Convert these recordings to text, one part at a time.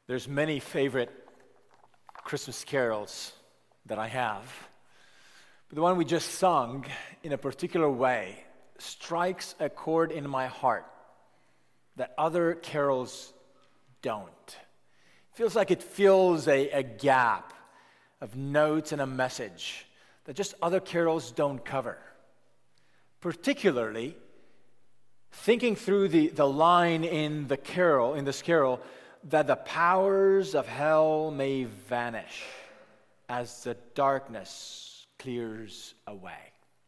There's many favorite Christmas carols that I have. But the one we just sung, in a particular way, strikes a chord in my heart that other carols don't. It feels like it fills a gap of notes and a message that just other carols don't cover. Particularly, thinking through the line in this carol, that the powers of hell may vanish as the darkness clears away.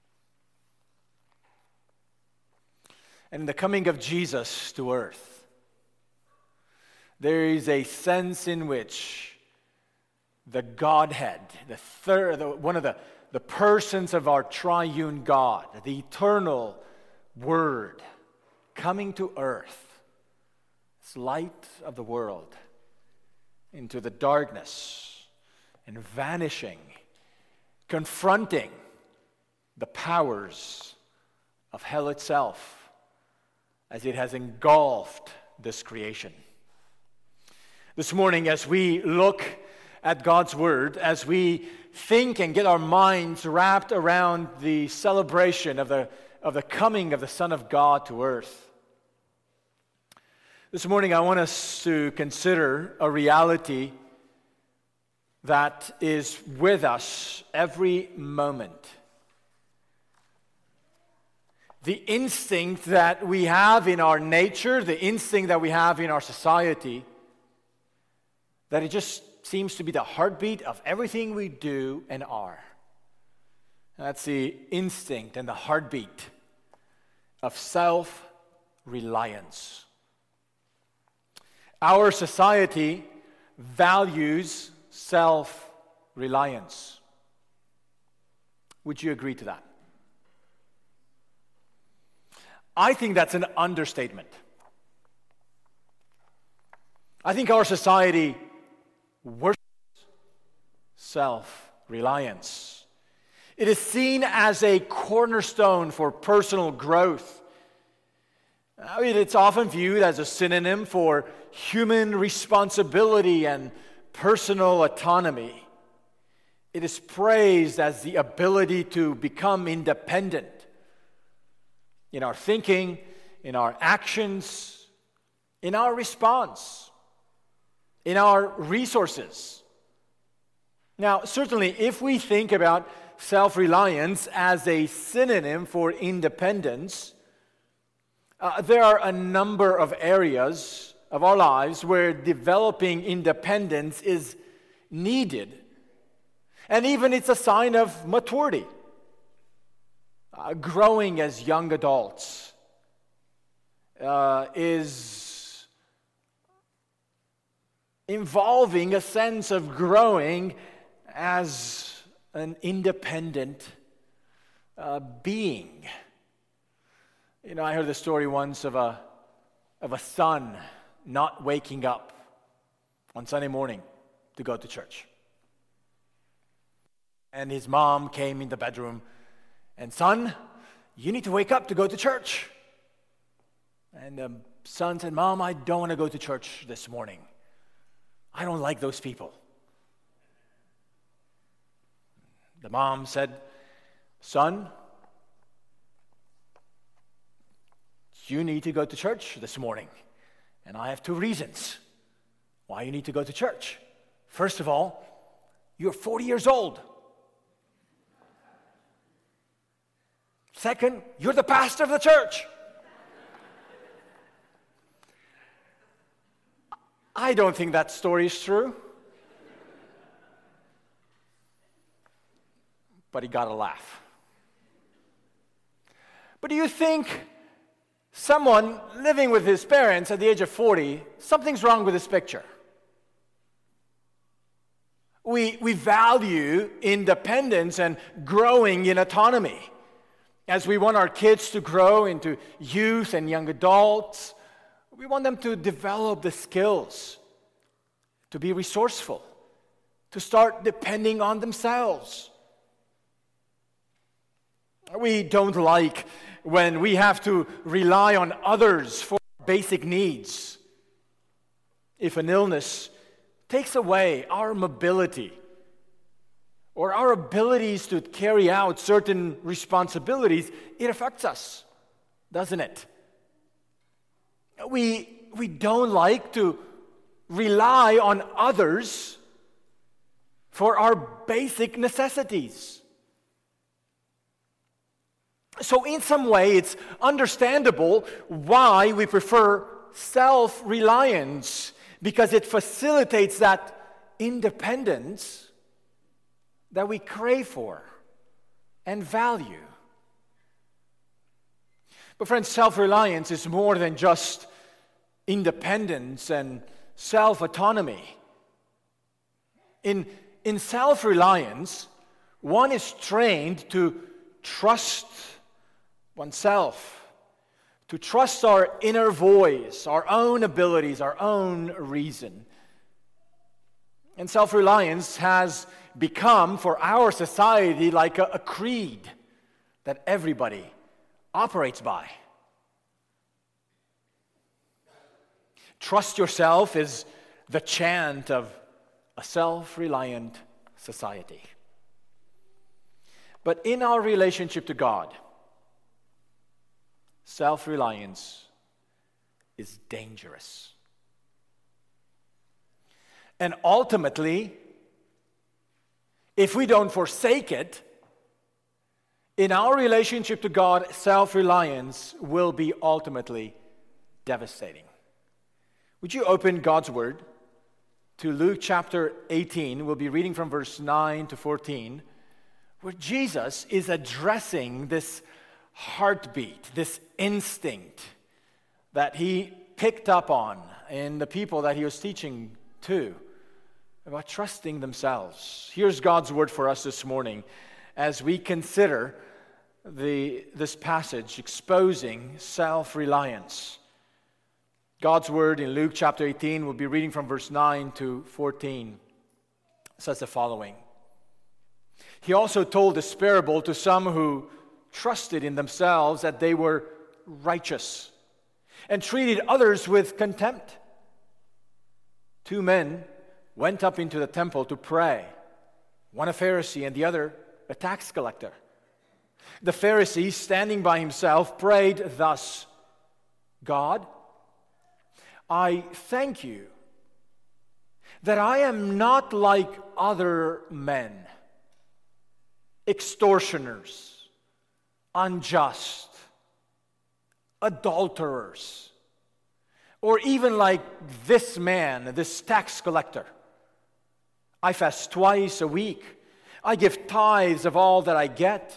And in the coming of Jesus to earth, there is a sense in which the Godhead, one of the persons of our triune God, the eternal Word, coming to earth, this light of the world, into the darkness and vanishing, confronting the powers of hell itself as it has engulfed this creation. This morning, as we look at God's Word, as we think and get our minds wrapped around the celebration of the coming of the Son of God to earth, this morning I want us to consider a reality that is with us every moment. The instinct that we have in our nature, the instinct that we have in our society, that it just seems to be the heartbeat of everything we do and are. And that's the instinct and the heartbeat of self-reliance. Our society values self-reliance. Would you agree to that? I think that's an understatement. I think our society worships self-reliance. It is seen as a cornerstone for personal growth. I mean, it's often viewed as a synonym for human responsibility and personal autonomy. It is praised as the ability to become independent in our thinking, in our actions, in our response, in our resources. Now, certainly, if we think about self-reliance as a synonym for independence, there are a number of areas of our lives where developing independence is needed. And even it's a sign of maturity. Growing as young adults is involving a sense of growing as an independent being. You know, I heard the story once of a son not waking up on Sunday morning to go to church. And his mom came in the bedroom and, "Son, you need to wake up to go to church." And the son said, "Mom, I don't want to go to church this morning. I don't like those people." The mom said, "Son, you need to go to church this morning. And I have two reasons why you need to go to church. First of all, you're 40 years old. Second, you're the pastor of the church." I don't think that story is true. But he got a laugh. But do you think someone living with his parents at the age of 40, something's wrong with this picture? We value independence and growing in autonomy. As we want our kids to grow into youth and young adults, we want them to develop the skills, to be resourceful, to start depending on themselves. We don't like when we have to rely on others for basic needs. If an illness takes away our mobility or our abilities to carry out certain responsibilities, it affects us, doesn't it? We don't like to rely on others for our basic necessities. So in some way, it's understandable why we prefer self-reliance, because it facilitates that independence that we crave for and value. But friends, self-reliance is more than just independence and self-autonomy. In self-reliance, one is trained to trust oneself, to trust our inner voice, our own abilities, our own reason. And self-reliance has become, for our society, like a creed that everybody operates by. Trust yourself is the chant of a self-reliant society. But in our relationship to God, self-reliance is dangerous. And ultimately, if we don't forsake it, in our relationship to God, self-reliance will be ultimately devastating. Would you open God's Word to Luke chapter 18? We'll be reading from verse 9 to 14, where Jesus is addressing this heartbeat, this instinct that he picked up on in the people that he was teaching to about trusting themselves. Here's God's word for us this morning as we consider this passage exposing self-reliance. God's word in Luke chapter 18, we'll be reading from verse 9 to 14, says the following. He also told this parable to some who trusted in themselves that they were righteous and treated others with contempt. 2 men went up into the temple to pray, one a Pharisee and the other a tax collector. The Pharisee, standing by himself, prayed thus, God, I thank you that I am not like other men, extortioners, unjust, adulterers, or even like this man, this tax collector. I fast twice a week. I give tithes of all that I get.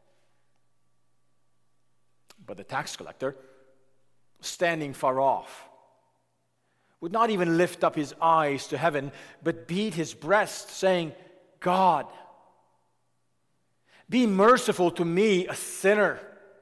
But the tax collector, standing far off, would not even lift up his eyes to heaven, but beat his breast, saying, God, be merciful to me, a sinner.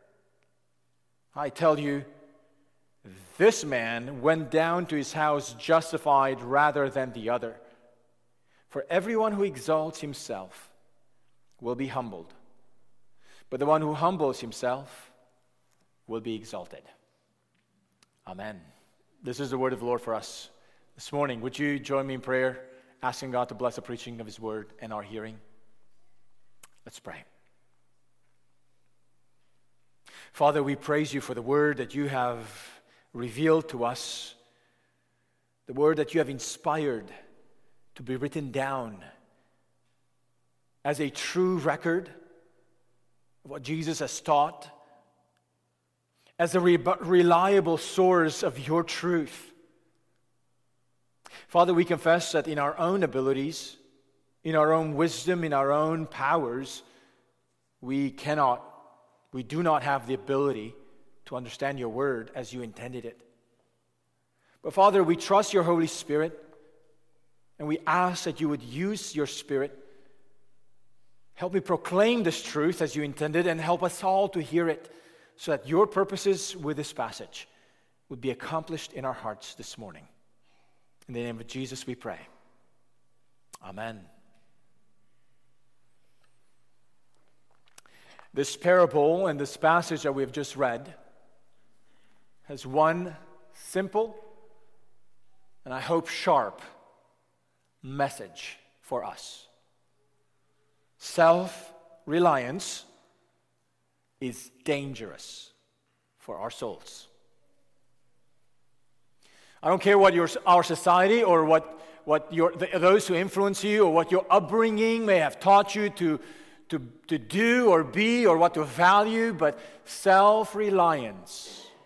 I tell you, this man went down to his house justified rather than the other. For everyone who exalts himself will be humbled, but the one who humbles himself will be exalted. Amen. This is the word of the Lord for us this morning. Would you join me in prayer, asking God to bless the preaching of his word and our hearing? Let's pray. Father, we praise you for the word that you have revealed to us, the word that you have inspired to be written down as a true record of what Jesus has taught, as a reliable source of your truth. Father, we confess that in our own abilities, in our own wisdom, in our own powers, we do not have the ability to understand your word as you intended it. But Father, we trust your Holy Spirit, and we ask that you would use your Spirit. Help me proclaim this truth as you intended, and help us all to hear it, so that your purposes with this passage would be accomplished in our hearts this morning. In the name of Jesus we pray. Amen. This parable and this passage that we have just read has one simple and I hope sharp message for us. Self-reliance is dangerous for our souls. I don't care what our society or what those who influence you or what your upbringing may have taught you to do or be or what to value, but self-reliance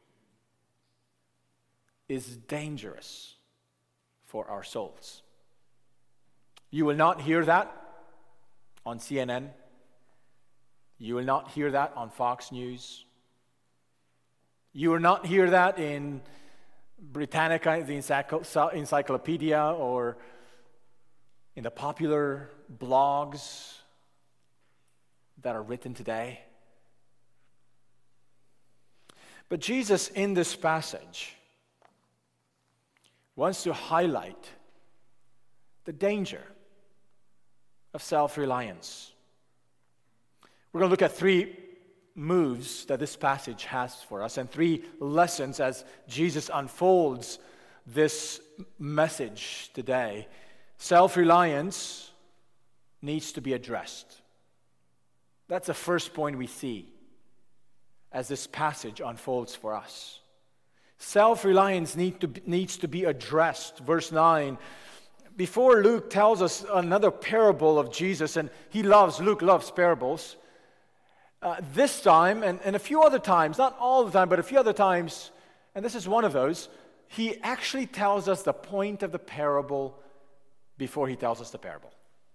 is dangerous for our souls. You will not hear that on CNN. You will not hear that on Fox News. You will not hear that in Britannica, the encyclopedia, or in the popular blogs that are written today. But Jesus, in this passage, wants to highlight the danger of self-reliance. We're going to look at 3 moves that this passage has for us and 3 lessons as Jesus unfolds this message today. Self-reliance needs to be addressed. That's the first point we see as this passage unfolds for us. Self-reliance needs to be addressed. Verse 9, before Luke tells us another parable of Jesus, and Luke loves parables. This time, and a few other times, not all the time, but a few other times, and this is one of those, he actually tells us the point of the parable before he tells us the parable.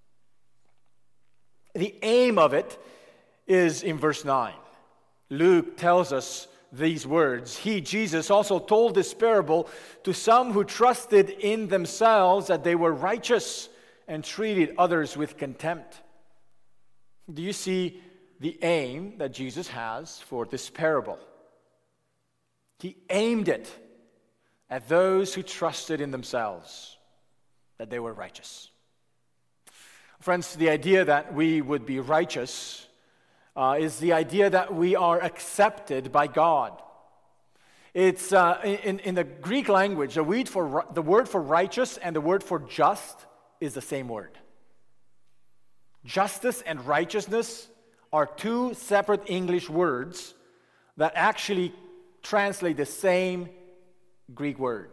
The aim of it is in verse 9. Luke tells us these words. He, Jesus, also told this parable to some who trusted in themselves that they were righteous and treated others with contempt. Do you see the aim that Jesus has for this parable? He aimed it at those who trusted in themselves that they were righteous. Friends, the idea that we would be righteous is the idea that we are accepted by God. It's in the Greek language, the word for righteous and the word for just is the same word. Justice and righteousness are 2 separate English words that actually translate the same Greek word.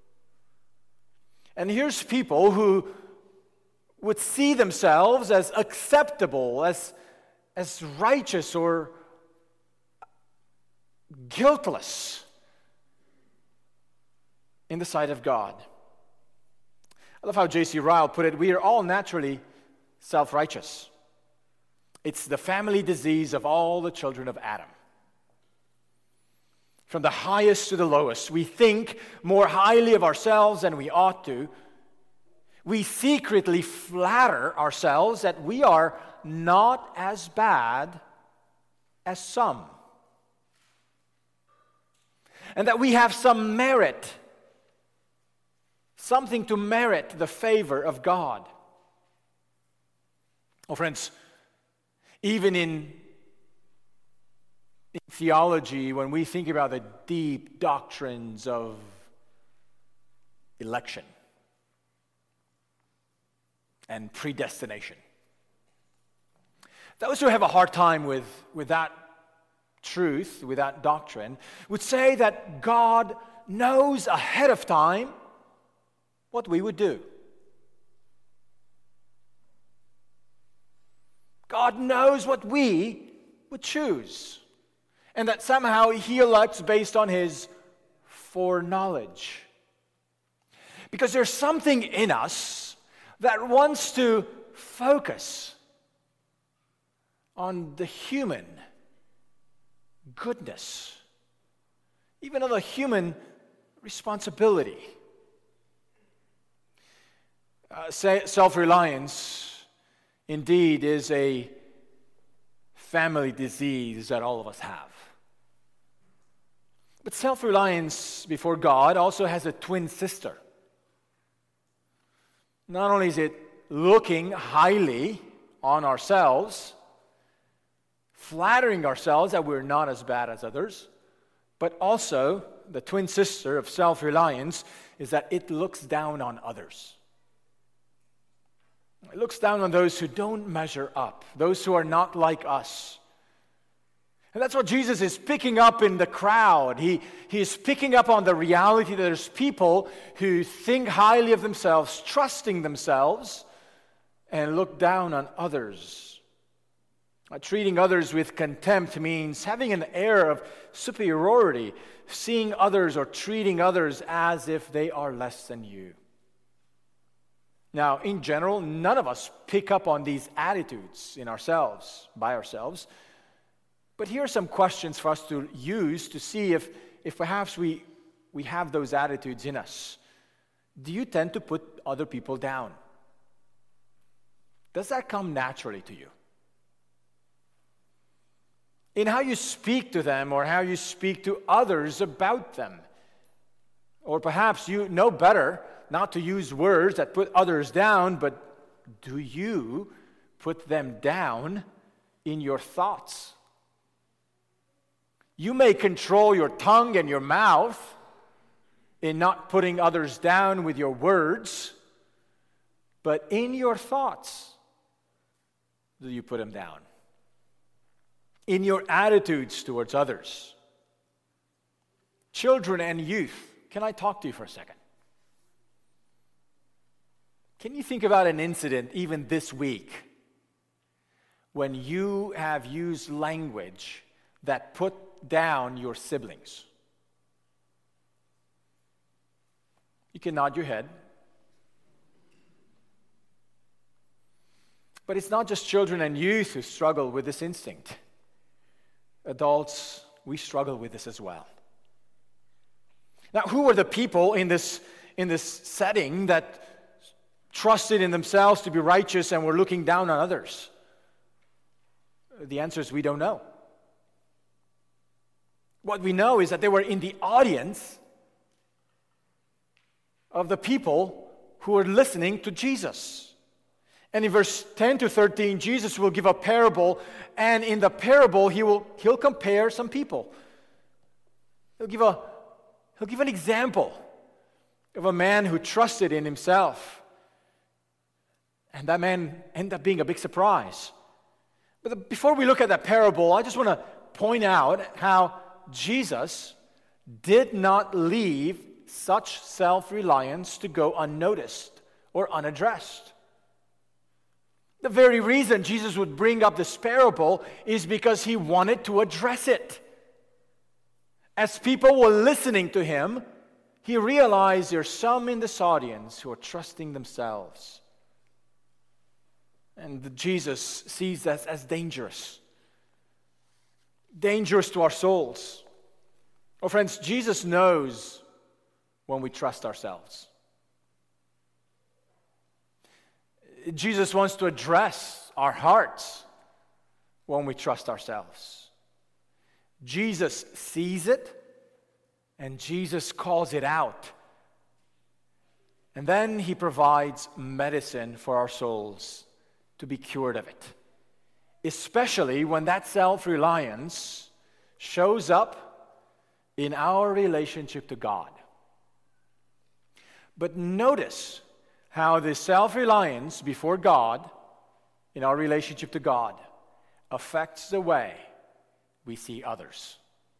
And here's people who would see themselves as acceptable, as righteous or guiltless in the sight of God. I love how J.C. Ryle put it, we are all naturally self-righteous. It's the family disease of all the children of Adam. From the highest to the lowest, we think more highly of ourselves than we ought to. We secretly flatter ourselves that we are not as bad as some, and that we have some merit, something to merit the favor of God. Oh, friends, even in theology, when we think about the deep doctrines of election and predestination, those who have a hard time with that truth, with that doctrine, would say that God knows ahead of time what we would do. God knows what we would choose, and that somehow He elects based on His foreknowledge. Because there's something in us that wants to focus on the human goodness, even on the human responsibility. Self-reliance indeed is a family disease that all of us have. But self-reliance before God also has a twin sister. Not only is it looking highly on ourselves, flattering ourselves that we're not as bad as others, but also the twin sister of self-reliance is that it looks down on others. He looks down on those who don't measure up, those who are not like us. And that's what Jesus is picking up in the crowd. He is picking up on the reality that there's people who think highly of themselves, trusting themselves, and look down on others. Treating others with contempt means having an air of superiority, seeing others or treating others as if they are less than you. Now, in general, none of us pick up on these attitudes in ourselves, by ourselves. But here are some questions for us to use to see if perhaps we have those attitudes in us. Do you tend to put other people down? Does that come naturally to you? In how you speak to them or how you speak to others about them? Or perhaps you know better not to use words that put others down, but do you put them down in your thoughts? You may control your tongue and your mouth in not putting others down with your words, but in your thoughts, do you put them down? In your attitudes towards others. Children and youth, can I talk to you for a second? Can you think about an incident even this week when you have used language that put down your siblings? You can nod your head. But it's not just children and youth who struggle with this instinct. Adults, we struggle with this as well. Now, who were the people in this setting that trusted in themselves to be righteous and were looking down on others? The answer is we don't know. What we know is that they were in the audience of the people who were listening to Jesus. And in verse 10 to 13, Jesus will give a parable, and in the parable, he'll compare some people. He'll give an example of a man who trusted in himself. And that man ended up being a big surprise. But before we look at that parable, I just want to point out how Jesus did not leave such self-reliance to go unnoticed or unaddressed. The very reason Jesus would bring up this parable is because he wanted to address it. As people were listening to him, he realized there's some in this audience who are trusting themselves. And Jesus sees that as dangerous. Dangerous to our souls. Oh, friends, Jesus knows when we trust ourselves. Jesus wants to address our hearts when we trust ourselves. Jesus sees it, and Jesus calls it out. And then he provides medicine for our souls to be cured of it. Especially when that self-reliance shows up in our relationship to God. But notice how this self-reliance before God, in our relationship to God, affects the way we see others.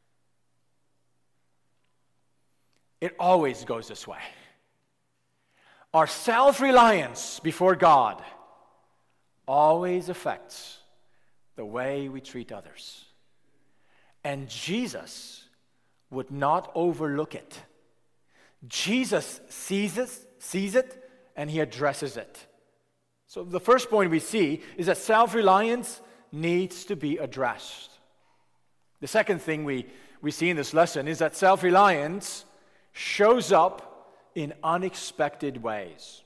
It always goes this way. Our self-reliance before God always affects the way we treat others. And Jesus would not overlook it. Jesus sees it, and he addresses it. So the first point we see is that self-reliance needs to be addressed. The second thing we see in this lesson is that self-reliance shows up in unexpected ways.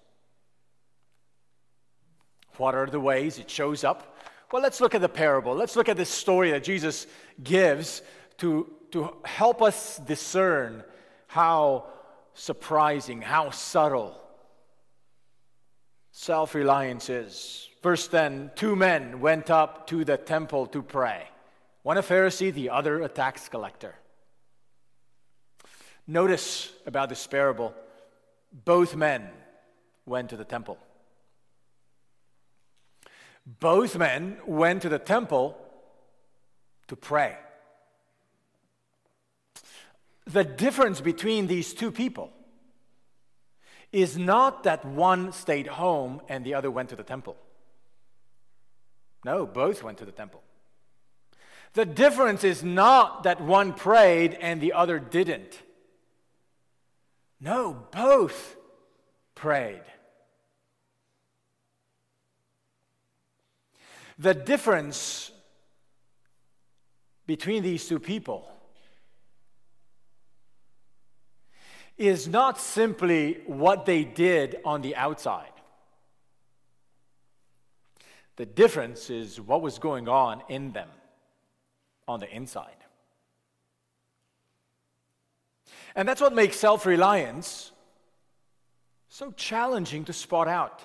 What are the ways it shows up? Well, let's look at the parable. Let's look at this story that Jesus gives to help us discern how surprising, how subtle self-reliance is. Verse 10, 2 men went up to the temple to pray. One a Pharisee, the other a tax collector. Notice about this parable, both men went to the temple. Both men went to the temple to pray. The difference between these two people is not that one stayed home and the other went to the temple. No, both went to the temple. The difference is not that one prayed and the other didn't. No, both prayed. The difference between these two people is not simply what they did on the outside. The difference is what was going on in them on the inside. And that's what makes self-reliance so challenging to spot out.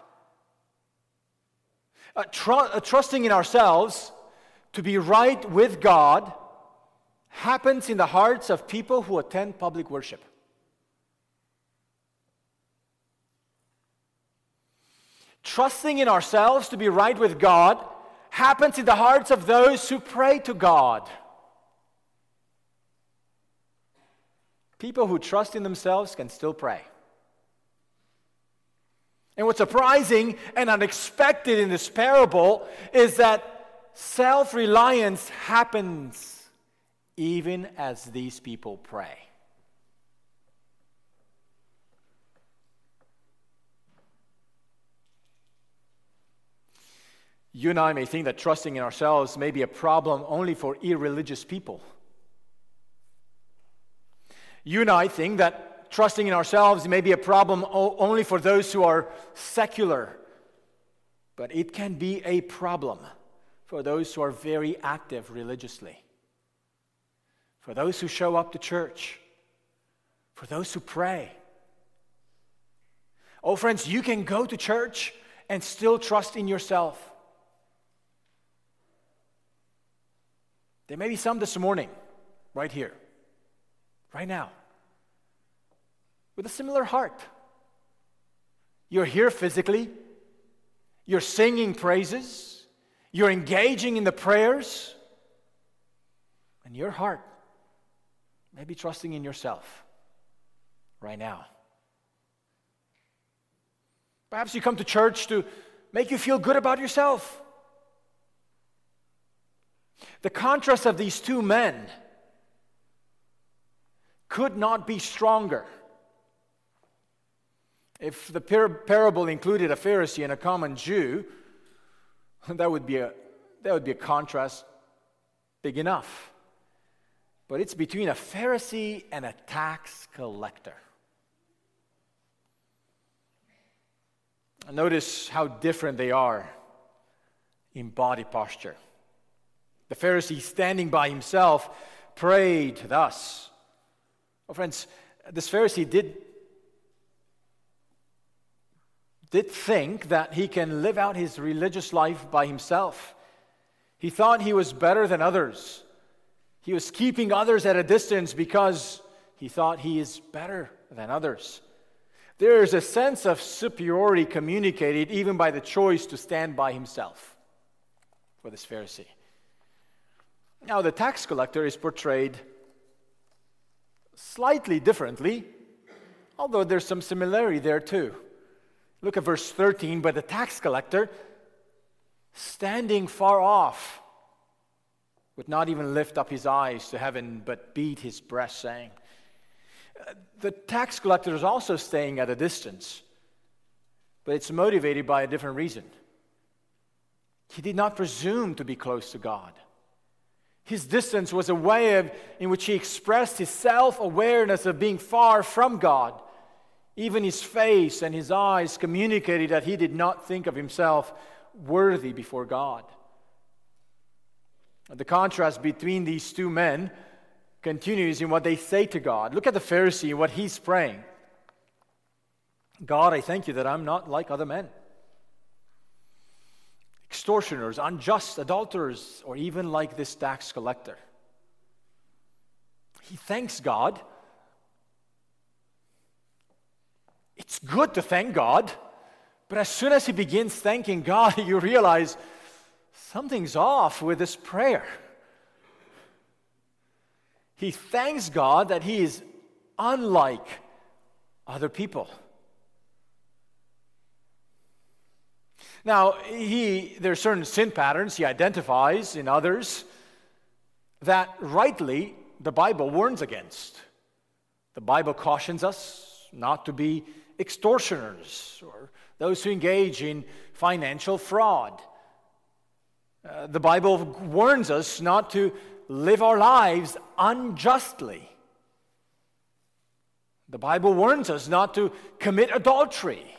Trusting in ourselves to be right with God happens in the hearts of people who attend public worship. Trusting in ourselves to be right with God happens in the hearts of those who pray to God. People who trust in themselves can still pray. And what's surprising and unexpected in this parable is that self-reliance happens even as these people pray. You and I may think that trusting in ourselves may be a problem only for irreligious people. You and I think that trusting in ourselves may be a problem only for those who are secular. But it can be a problem for those who are very active religiously. For those who show up to church. For those who pray. Oh, friends, you can go to church and still trust in yourself. There may be some this morning, right here, right now, with a similar heart. You're here physically, you're singing praises, you're engaging in the prayers, and your heart may be trusting in yourself right now. Perhaps you come to church to make you feel good about yourself. The contrast of these two men could not be stronger. If the parable included a Pharisee and a common Jew, that would be a contrast big enough. But it's between a Pharisee and a tax collector. Notice how different they are in body posture. The Pharisee, standing by himself, prayed thus. Oh, friends, this Pharisee did think that he can live out his religious life by himself. He thought he was better than others. He was keeping others at a distance because he thought he is better than others. There is a sense of superiority communicated even by the choice to stand by himself for this Pharisee. Now, the tax collector is portrayed slightly differently, although there's some similarity there too. Look at verse 13. But the tax collector, standing far off, would not even lift up his eyes to heaven, but beat his breast, saying, the tax collector is also staying at a distance, but it's motivated by a different reason. He did not presume to be close to God. His distance was a way in which he expressed his self-awareness of being far from God. Even his face and his eyes communicated that he did not think of himself worthy before God. The contrast between these two men continues in what they say to God. Look at the Pharisee, what he's praying. God, I thank you that I'm not like other men. Extortioners, unjust, adulterers, or even like this tax collector. He thanks God. It's good to thank God, but as soon as he begins thanking God, you realize something's off with this prayer. He thanks God that he is unlike other people. Now, there are certain sin patterns he identifies in others that rightly the Bible warns against. The Bible cautions us not to be extortioners or those who engage in financial fraud. The Bible warns us not to live our lives unjustly. The Bible warns us not to commit adultery.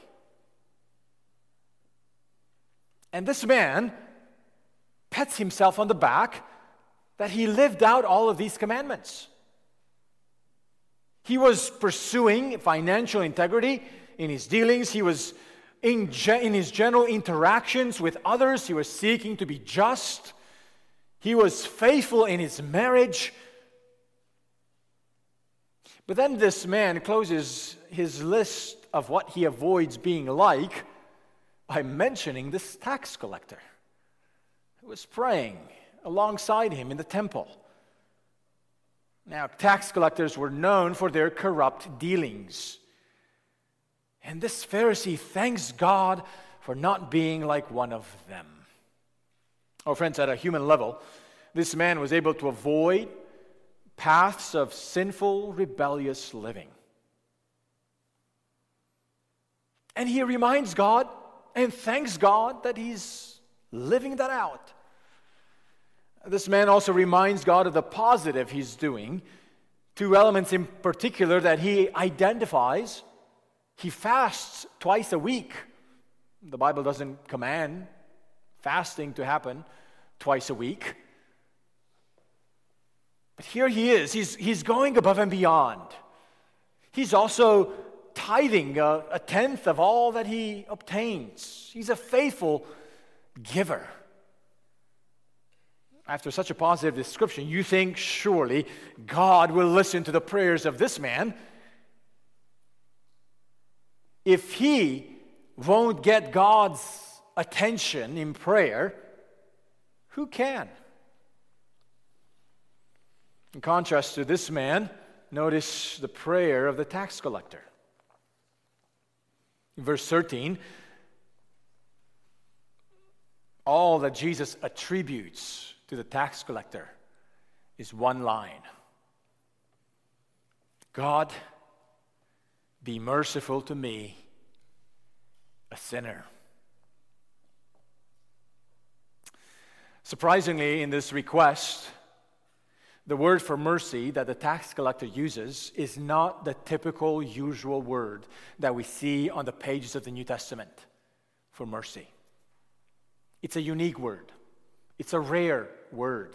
And this man pats himself on the back that he lived out all of these commandments. He was pursuing financial integrity in his dealings. He was in his general interactions with others. He was seeking to be just. He was faithful in his marriage. But then this man closes his list of what he avoids being like by mentioning this tax collector who was praying alongside him in the temple. Now, tax collectors were known for their corrupt dealings. And this Pharisee thanks God for not being like one of them. Oh, friends, at a human level, this man was able to avoid paths of sinful, rebellious living. And he reminds God and thanks God that he's living that out. This man also reminds God of the positive he's doing. Two elements in particular that he identifies. He fasts twice a week. The Bible doesn't command fasting to happen twice a week. But here he is. He's going above and beyond. He's also tithing a tenth of all that he obtains. He's a faithful giver. After such a positive description, you think surely God will listen to the prayers of this man. If he won't get God's attention in prayer, who can? In contrast to this man, notice the prayer of the tax collector. In verse 13, all that Jesus attributes to the tax collector is one line. God, be merciful to me, a sinner. Surprisingly, in this request, the word for mercy that the tax collector uses is not the typical, usual word that we see on the pages of the New Testament for mercy. It's a unique word. It's a rare word.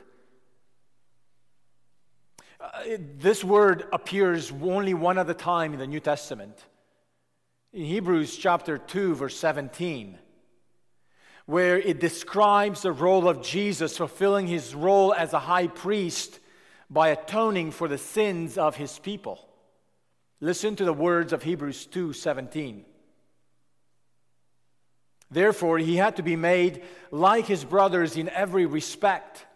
This word appears only one other time in the New Testament. In Hebrews chapter 2, verse 17, where it describes the role of Jesus fulfilling his role as a high priest by atoning for the sins of his people. Listen to the words of Hebrews 2:17. Therefore, he had to be made like his brothers in every respect.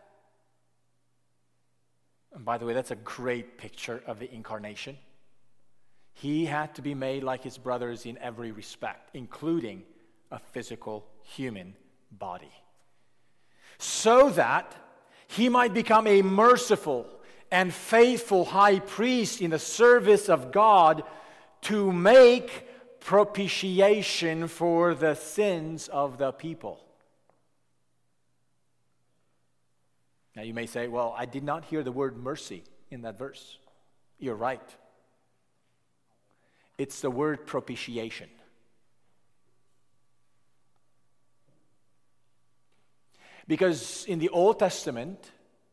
And by the way, that's a great picture of the incarnation. He had to be made like his brothers in every respect, including a physical human body, so that he might become a merciful and faithful high priest in the service of God to make propitiation for the sins of the people. Now you may say, well, I did not hear the word mercy in that verse. You're right. It's the word propitiation. Because in the Old Testament,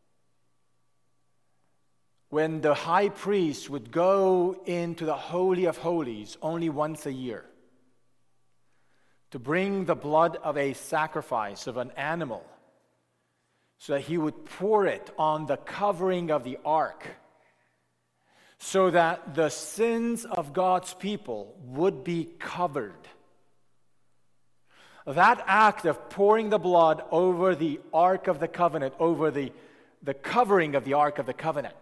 when the high priest would go into the Holy of Holies only once a year to bring the blood of a sacrifice of an animal, so that he would pour it on the covering of the ark, so that the sins of God's people would be covered. that act of pouring the blood over the Ark of the Covenant, over the covering of the Ark of the Covenant,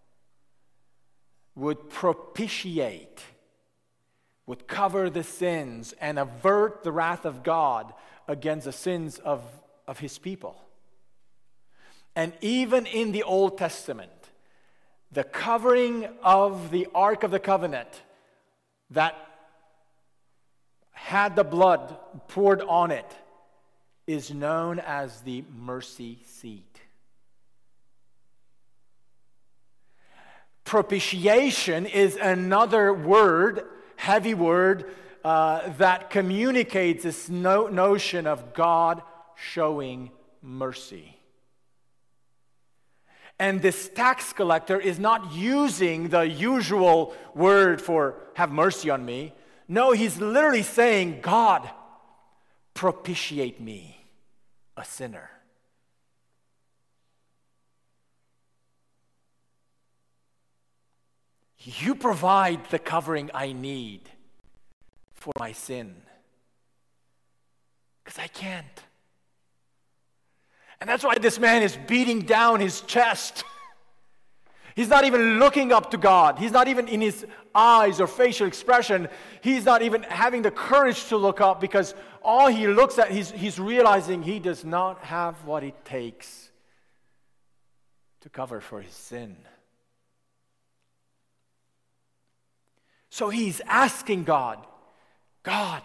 would propitiate, would cover the sins and avert the wrath of God against the sins of His people. And even in the Old Testament, the covering of the Ark of the Covenant that had the blood poured on it is known as the mercy seat. Propitiation is another word, heavy word, that communicates this notion of God showing mercy. And this tax collector is not using the usual word for have mercy on me. No, he's literally saying, God, propitiate me, a sinner. You provide the covering I need for my sin. Because I can't. And that's why this man is beating down his chest. He's not even looking up to God. He's not even in his eyes or facial expression. He's not even having the courage to look up, because all he looks at, he's realizing he does not have what it takes to cover for his sin. So he's asking God, God,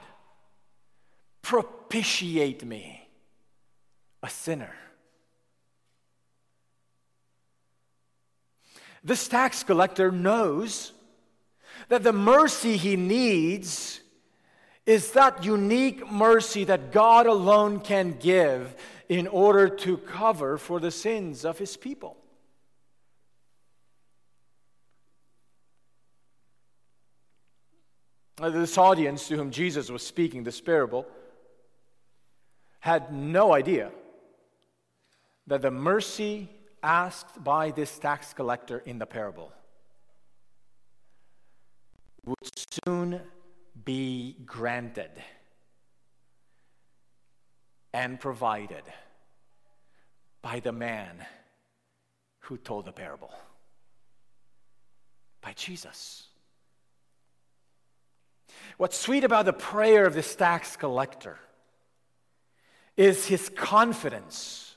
propitiate me, a sinner. This tax collector knows that the mercy he needs is that unique mercy that God alone can give in order to cover for the sins of His people. This audience to whom Jesus was speaking this parable had no idea that the mercy asked by this tax collector in the parable would soon be granted and provided by the man who told the parable, by Jesus. What's sweet about the prayer of this tax collector is his confidence,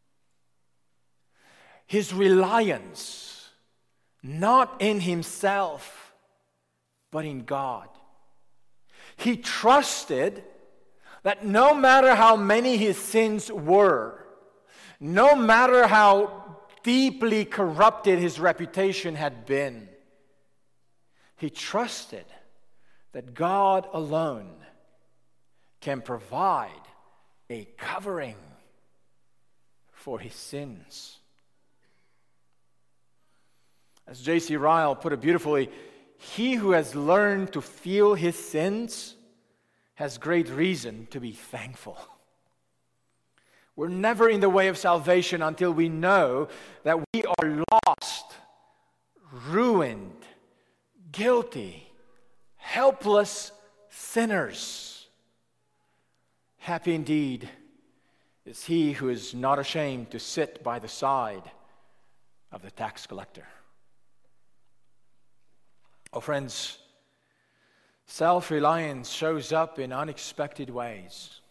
his reliance, not in himself, but in God. He trusted that no matter how many his sins were, no matter how deeply corrupted his reputation had been, he trusted that God alone can provide a covering for his sins. As J.C. Ryle put it beautifully, he who has learned to feel his sins has great reason to be thankful. We're never in the way of salvation until we know that we are lost, ruined, guilty, helpless sinners. Happy indeed is he who is not ashamed to sit by the side of the tax collector. Oh, friends, self-reliance shows up in unexpected ways.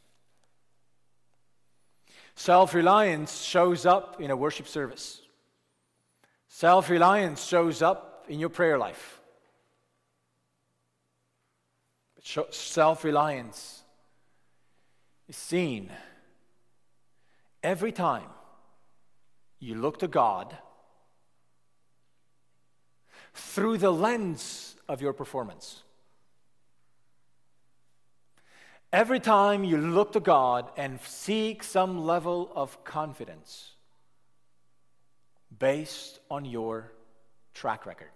Self-reliance shows up in a worship service. Self-reliance shows up in your prayer life. Self-reliance is seen every time you look to God through the lens of your performance. Every time you look to God and seek some level of confidence based on your track record,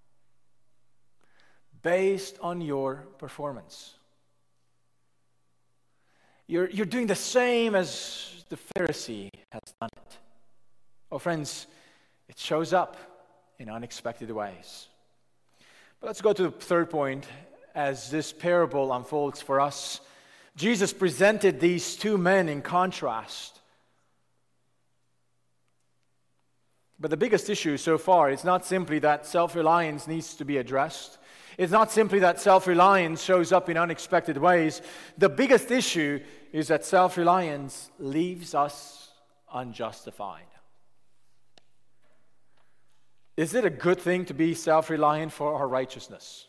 based on your performance. You're doing the same as the Pharisee has done it. Oh, friends, it shows up in unexpected ways. But let's go to the third point as this parable unfolds for us. Jesus presented these two men in contrast. But the biggest issue so far is not simply that self-reliance needs to be addressed. It's not simply that self-reliance shows up in unexpected ways. The biggest issue is that self-reliance leaves us unjustified. Is it a good thing to be self-reliant for our righteousness?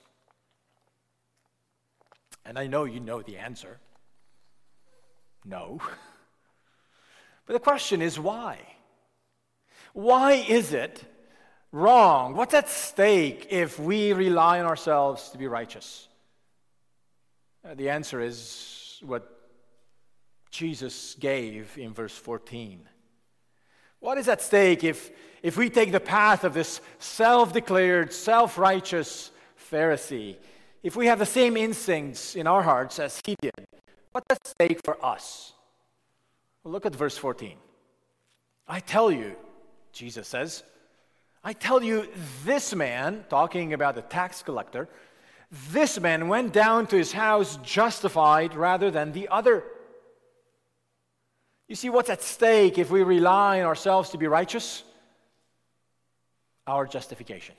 And I know you know the answer. No. But the question is why? Why is it wrong? What's at stake if we rely on ourselves to be righteous? The answer is what Jesus gave in verse 14. What is at stake if we take the path of this self-declared, self-righteous Pharisee? If we have the same instincts in our hearts as he did, what's at stake for us? Well, look at verse 14. I tell you, Jesus says, I tell you, this man, talking about the tax collector, this man went down to his house justified rather than the other. You see what's at stake if we rely on ourselves to be righteous? Our justification.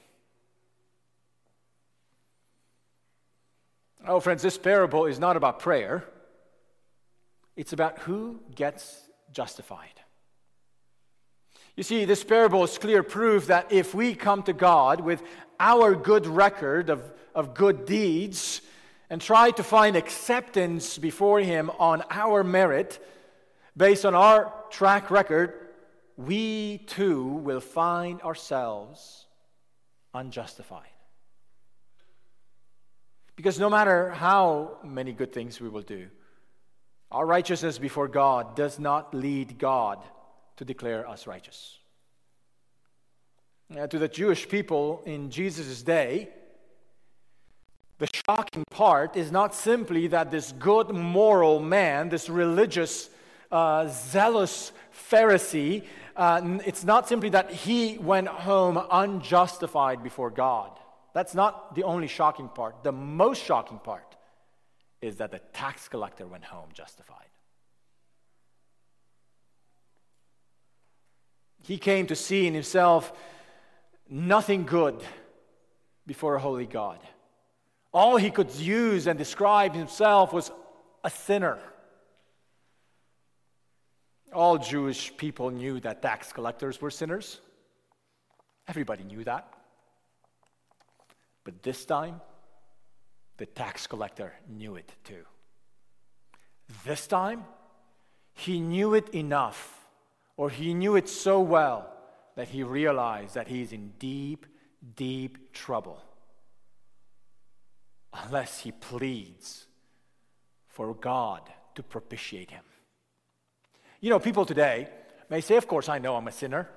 Oh, friends, this parable is not about prayer. It's about who gets justified. You see, this parable is clear proof that if we come to God with our good record of good deeds and try to find acceptance before Him on our merit, based on our track record, we too will find ourselves unjustified. Because no matter how many good things we will do, our righteousness before God does not lead God to declare us righteous. To the Jewish people in Jesus' day, the shocking part is not simply that this good moral man, this religious, zealous Pharisee, it's not simply that he went home unjustified before God. That's not the only shocking part. The most shocking part is that the tax collector went home justified. He came to see in himself nothing good before a holy God. All he could use and describe himself was a sinner. All Jewish people knew that tax collectors were sinners. Everybody knew that. But this time, the tax collector knew it too. This time, he knew it enough, or he knew it so well, that he realized that he's in deep, deep trouble unless he pleads for God to propitiate him. You know, people today may say, of course, I know I'm a sinner.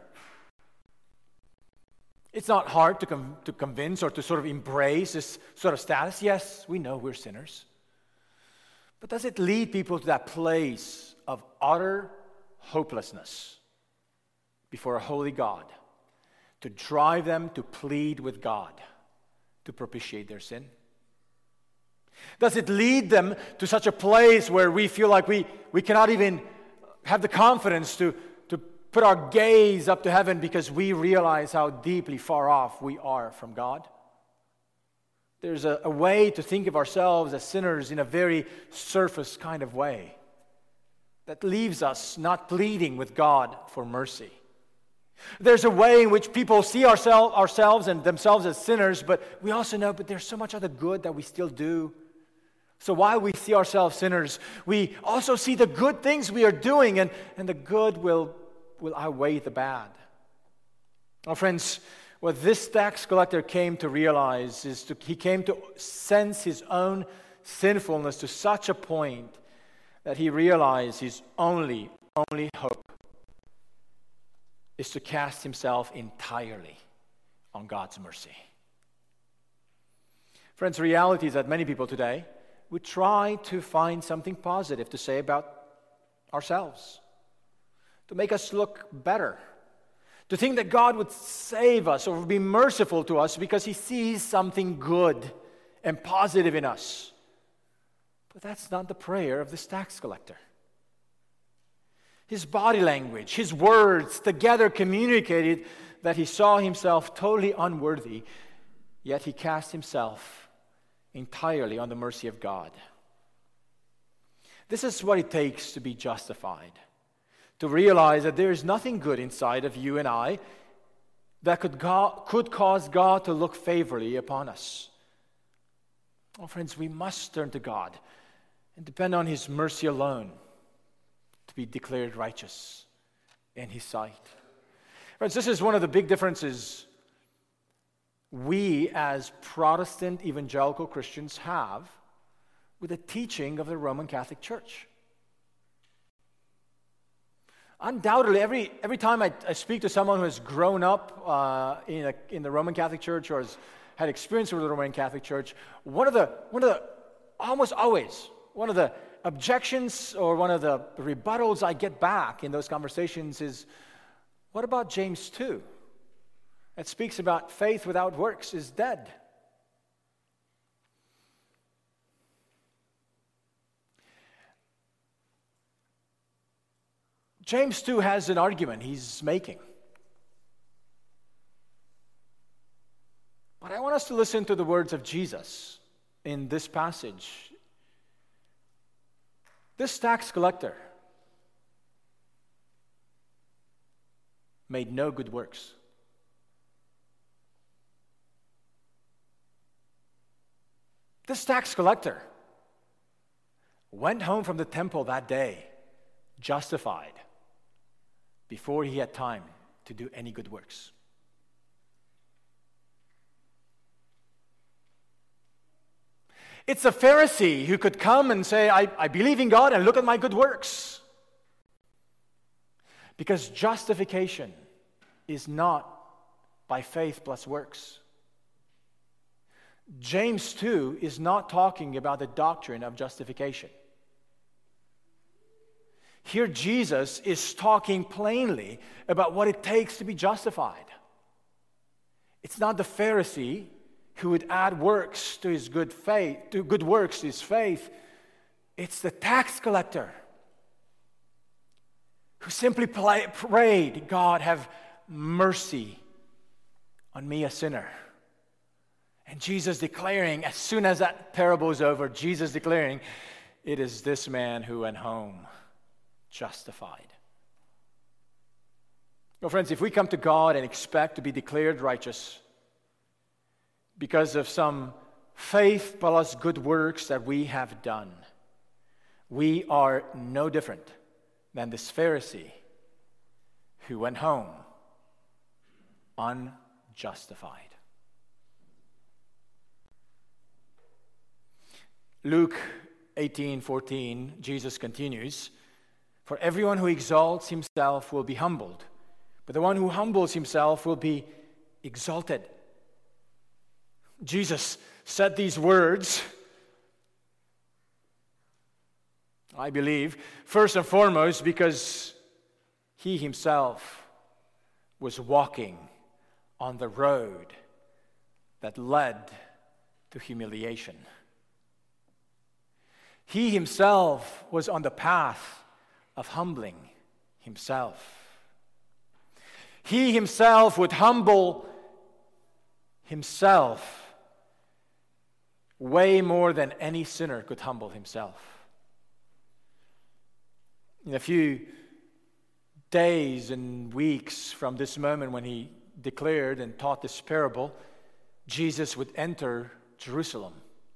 It's not hard to convince or to sort of embrace this sort of status. Yes, we know we're sinners. But does it lead people to that place of utter hopelessness before a holy God, to drive them to plead with God to propitiate their sin? Does it lead them to such a place where we feel like we cannot even have the confidence to put our gaze up to heaven because we realize how deeply far off we are from God? There's a way to think of ourselves as sinners in a very surface kind of way that leaves us not pleading with God for mercy. There's a way in which people see ourselves and themselves as sinners, but we also know, but there's so much other good that we still do. So while we see ourselves sinners, we also see the good things we are doing, and the good will outweigh the bad. Now, friends, what this tax collector came to realize is he came to sense his own sinfulness to such a point that he realized his only hope is to cast himself entirely on God's mercy. Friends, the reality is that many people today would try to find something positive to say about ourselves, to make us look better, to think that God would save us or be merciful to us because He sees something good and positive in us. But that's not the prayer of this tax collector. His body language, his words together communicated that he saw himself totally unworthy, yet he cast himself entirely on the mercy of God. This is what it takes to be justified, to realize that there is nothing good inside of you and I that could cause God to look favorably upon us. Oh, friends, we must turn to God and depend on His mercy alone to be declared righteous in His sight. Friends, this is one of the big differences we as Protestant evangelical Christians have with the teaching of the Roman Catholic Church. Undoubtedly, every time I speak to someone who has grown up in the Roman Catholic Church or has had experience with the Roman Catholic Church, one of the almost always one of the objections or one of the rebuttals I get back in those conversations is, what about James 2? It speaks about faith without works is dead. James 2 has an argument he's making. But I want us to listen to the words of Jesus in this passage. This tax collector made no good works. This tax collector went home from the temple that day justified before he had time to do any good works. It's a Pharisee who could come and say, I believe in God and look at my good works. Because justification is not by faith plus works. James 2 is not talking about the doctrine of justification. Here Jesus is talking plainly about what it takes to be justified. It's not the Pharisee who would add works to his good works to his faith. It's the tax collector who simply prayed, God, have mercy on me, a sinner. And Jesus declaring, as soon as that parable is over, Jesus declaring, it is this man who went home justified. Well, friends, if we come to God and expect to be declared righteous because of some faith plus good works that we have done, we are no different than this Pharisee who went home unjustified. Luke 18:14, Jesus continues, for everyone who exalts himself will be humbled, but the one who humbles himself will be exalted. Jesus said these words, I believe, first and foremost because he himself was walking on the road that led to humiliation. He himself was on the path of humbling himself. He himself would humble himself way more than any sinner could humble himself. In a few days and weeks from this moment when he declared and taught this parable, Jesus would enter Jerusalem.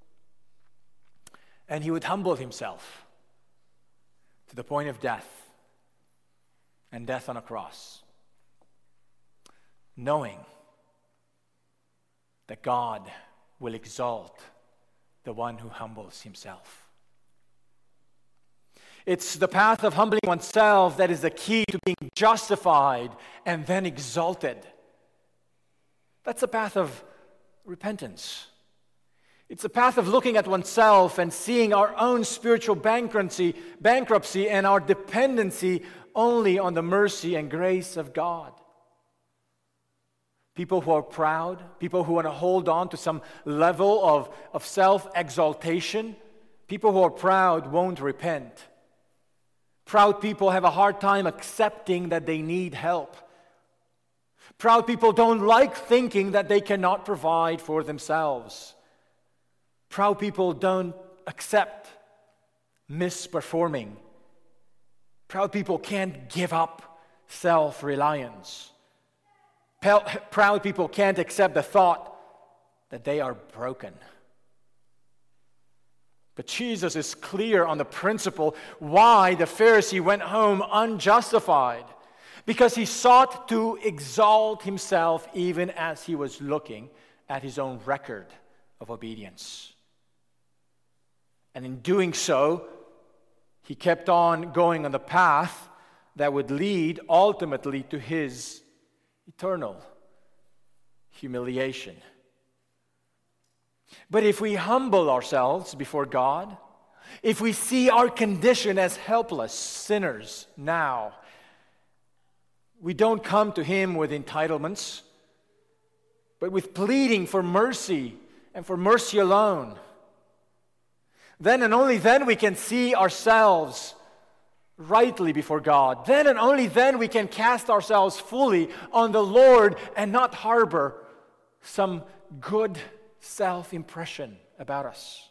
And he would humble himself to the point of death, and death on a cross, knowing that God will exalt the one who humbles himself. It's the path of humbling oneself that is the key to being justified and then exalted. That's a path of repentance. It's a path of looking at oneself and seeing our own spiritual bankruptcy and our dependency only on the mercy and grace of God. People who are proud, people who want to hold on to some level of self-exaltation People who are proud won't repent. Proud people have a hard time accepting that they need help. Proud people don't like thinking that they cannot provide for themselves. Proud people don't accept misperforming. Proud people can't give up self-reliance. Proud people can't accept the thought that they are broken. But Jesus is clear on the principle why the Pharisee went home unjustified. Because he sought to exalt himself even as he was looking at his own record of obedience. And in doing so, he kept on going on the path that would lead ultimately to his eternal humiliation. But if we humble ourselves before God, if we see our condition as helpless sinners now, we don't come to Him with entitlements, but with pleading for mercy and for mercy alone. Then and only then we can see ourselves rightly before God. Then and only then we can cast ourselves fully on the Lord and not harbor some good self-impression about us.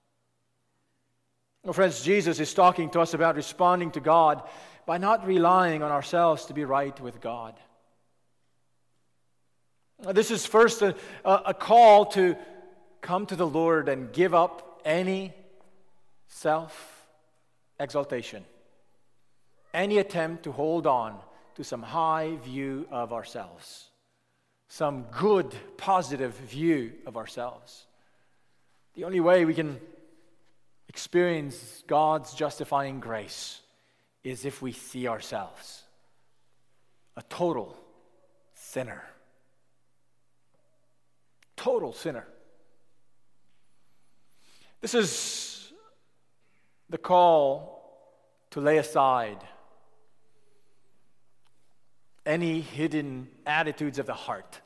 Well, friends, Jesus is talking to us about responding to God by not relying on ourselves to be right with God. This is first a call to come to the Lord and give up any self-exaltation, any attempt to hold on to some high view of ourselves, some good, positive view of ourselves. The only way we can experience God's justifying grace is if we see ourselves a total sinner. Total sinner. This is the call to lay aside any hidden attitudes of the heart.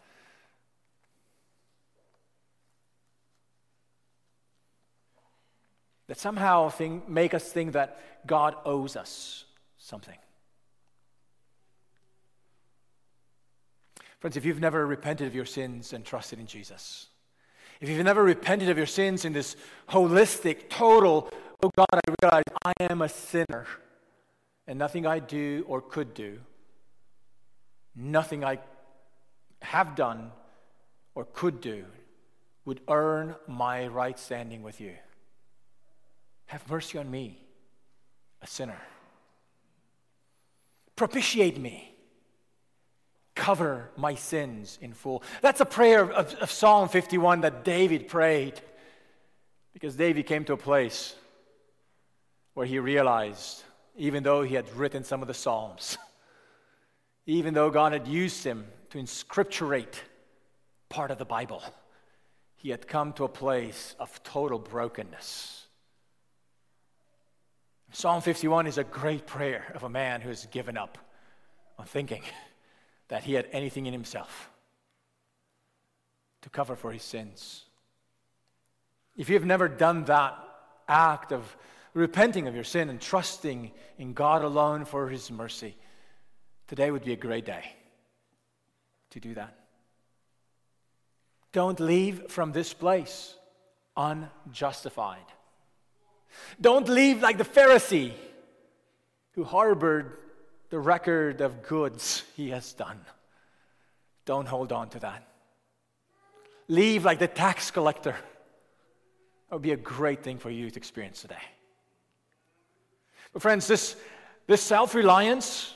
That somehow make us think that God owes us something. Friends, if you've never repented of your sins and trusted in Jesus, if you've never repented of your sins in this holistic, total, oh God, I realize I am a sinner, and nothing I do or could do, nothing I have done or could do would earn my right standing with you. Have mercy on me, a sinner. Propitiate me. Cover my sins in full. That's a prayer of Psalm 51 that David prayed, because David came to a place where he realized, even though he had written some of the Psalms, even though God had used him to inscripturate part of the Bible, he had come to a place of total brokenness. Psalm 51 is a great prayer of a man who has given up on thinking that he had anything in himself to cover for his sins. If you've never done that act of repenting of your sin and trusting in God alone for His mercy, today would be a great day to do that. Don't leave from this place unjustified. Don't leave like the Pharisee who harbored the record of goods he has done. Don't hold on to that. Leave like the tax collector. That would be a great thing for you to experience today. But friends, this self-reliance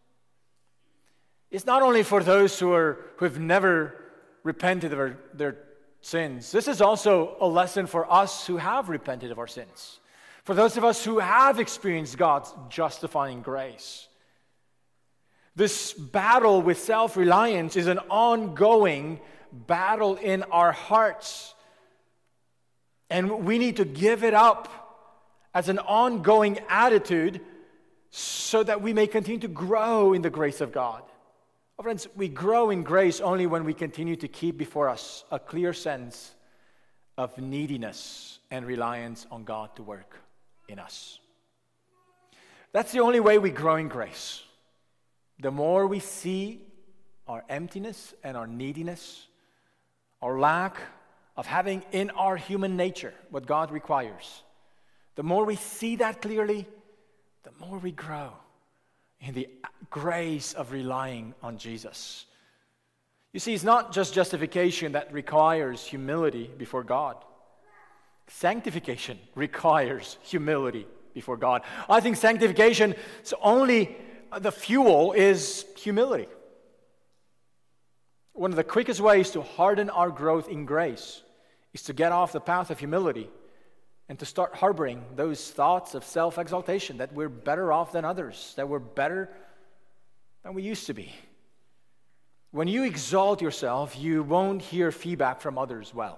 is not only for those who have never repented of their sins. This is also a lesson for us who have repented of our sins. For those of us who have experienced God's justifying grace. This battle with self-reliance is an ongoing battle in our hearts. And we need to give it up as an ongoing attitude so that we may continue to grow in the grace of God. Oh, friends, we grow in grace only when we continue to keep before us a clear sense of neediness and reliance on God to work in us. That's the only way we grow in grace. The more we see our emptiness and our neediness, our lack of having in our human nature what God requires, the more we see that clearly, the more we grow in the grace of relying on Jesus. You see, it's not just justification that requires humility before God. Sanctification requires humility before God. I think sanctification, so only the fuel is humility. One of the quickest ways to harden our growth in grace is to get off the path of humility and to start harboring those thoughts of self-exaltation, that we're better off than others, that we're better than we used to be. When you exalt yourself, you won't hear feedback from others well.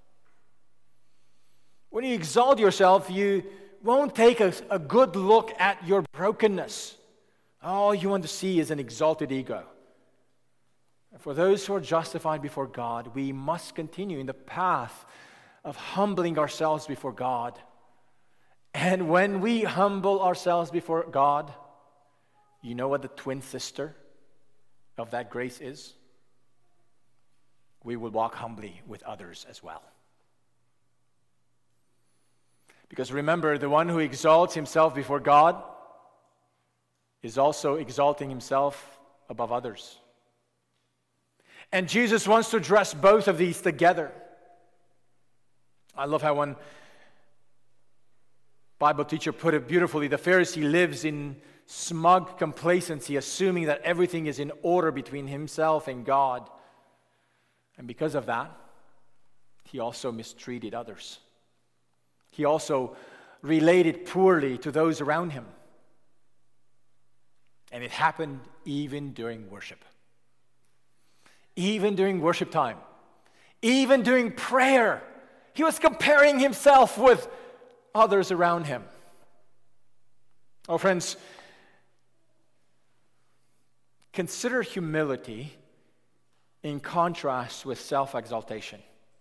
When you exalt yourself, you won't take a good look at your brokenness. All you want to see is an exalted ego. For those who are justified before God, we must continue in the path of humbling ourselves before God. And when we humble ourselves before God, you know what the twin sister of that grace is? We will walk humbly with others as well. Because remember, the one who exalts himself before God is also exalting himself above others. And Jesus wants to address both of these together. I love how one Bible teacher put it beautifully. The Pharisee lives in smug complacency, assuming that everything is in order between himself and God. And because of that, he also mistreated others. He also related poorly to those around him. And it happened even during worship. Even during worship time. Even during prayer. He was comparing himself with others around him. Oh, friends, consider humility in contrast with self-exaltation.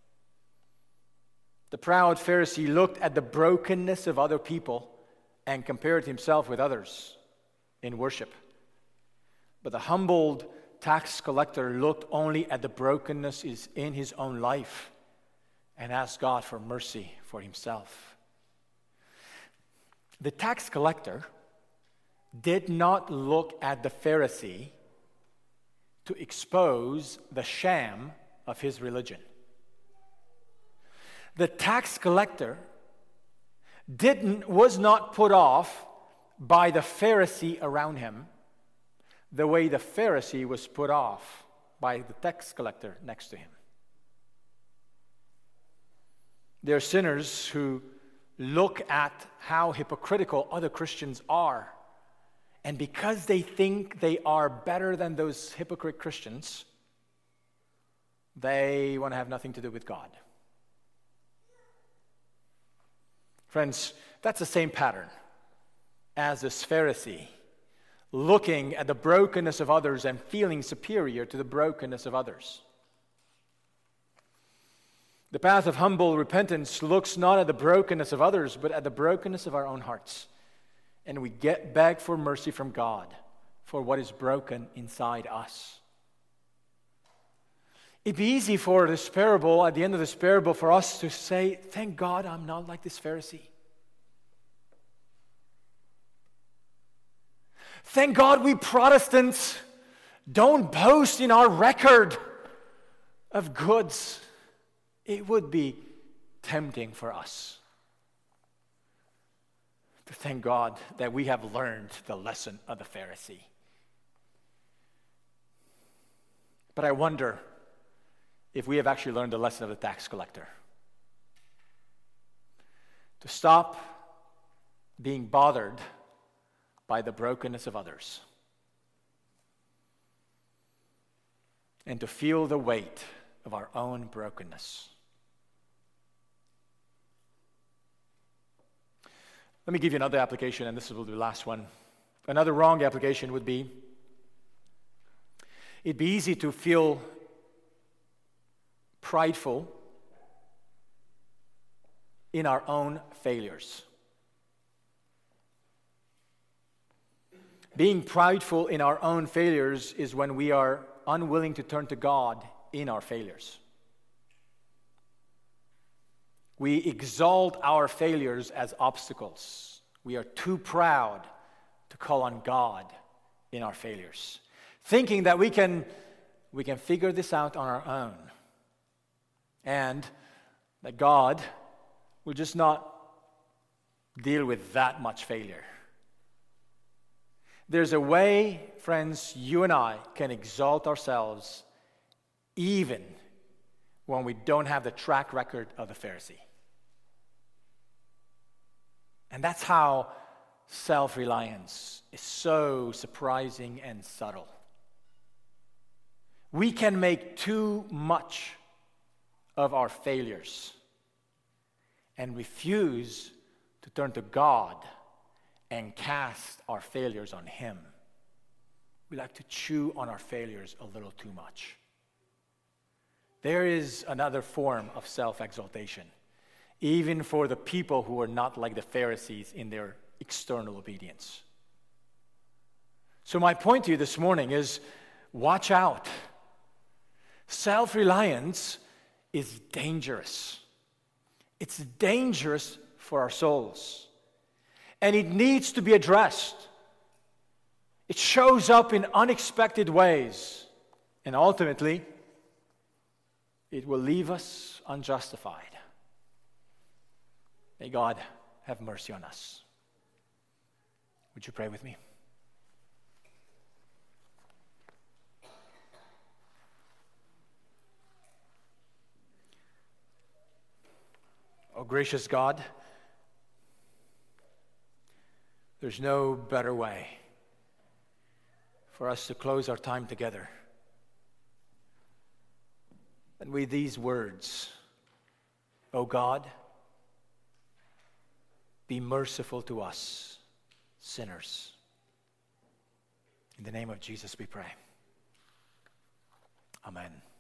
The proud Pharisee looked at the brokenness of other people and compared himself with others in worship. But the humbled tax collector looked only at the brokenness is in his own life and asked God for mercy for himself. The tax collector did not look at the Pharisee to expose the sham of his religion. The tax collector was not put off by the Pharisee around him the way the Pharisee was put off by the tax collector next to him. There are sinners who look at how hypocritical other Christians are, and because they think they are better than those hypocrite Christians, they want to have nothing to do with God. Friends, that's the same pattern as this Pharisee, looking at the brokenness of others and feeling superior to the brokenness of others. The path of humble repentance looks not at the brokenness of others, but at the brokenness of our own hearts. And we beg for mercy from God for what is broken inside us. It'd be easy for this parable, at the end of this parable, for us to say, thank God I'm not like this Pharisee. Thank God we Protestants don't boast in our record of goods. It would be tempting for us to thank God that we have learned the lesson of the Pharisee. But I wonder if we have actually learned the lesson of the tax collector. To stop being bothered by the brokenness of others and to feel the weight of our own brokenness. Let me give you another application, and this will be the last one. Another wrong application would be, it'd be easy to feel prideful in our own failures. Being prideful in our own failures is when we are unwilling to turn to God in our failures. We exalt our failures as obstacles. We are too proud to call on God in our failures, thinking that we can figure this out on our own, and that God will just not deal with that much failure. There's a way, friends, you and I can exalt ourselves even when we don't have the track record of the Pharisee. And that's how self-reliance is so surprising and subtle. We can make too much of our failures and refuse to turn to God and cast our failures on Him. We like to chew on our failures a little too much. There is another form of self-exaltation, even for the people who are not like the Pharisees in their external obedience. So my point to you this morning is, watch out. Self-reliance is dangerous. It's dangerous for our souls. And it needs to be addressed. It shows up in unexpected ways. And ultimately, it will leave us unjustified. May God have mercy on us. Would you pray with me? Oh, gracious God, there's no better way for us to close our time together than with these words. Oh God, be merciful to us, sinners. In the name of Jesus we pray. Amen.